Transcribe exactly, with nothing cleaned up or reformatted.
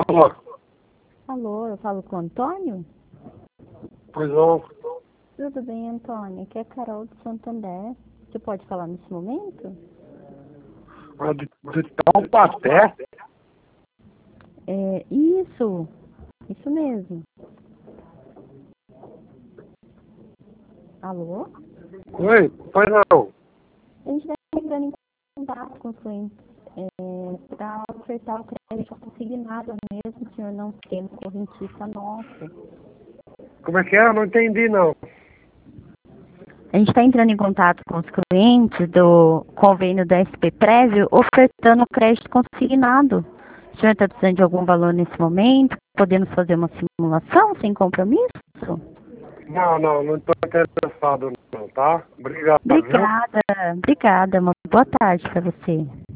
Alô? Alô, eu falo com o Antônio? Pois não. Tudo bem, Antônio? Aqui é a Carol de Santander. Você pode falar nesse momento? Mas de, de Taubaté? É, isso, isso mesmo. Alô? Oi, pois não. A gente está entrando em contato com os clientes é, para ofertar o crédito consignado mesmo, o senhor não sendo correntista nosso. Como é que é? Eu não entendi, não. A gente está entrando em contato com os clientes do convênio da S P Prévio, ofertando crédito consignado. O senhor está precisando de algum valor nesse momento? Podemos fazer uma simulação sem compromisso? Não, não, não estou interessado, não, tá? Obrigado, viu? Obrigada, obrigada. Uma boa tarde para você.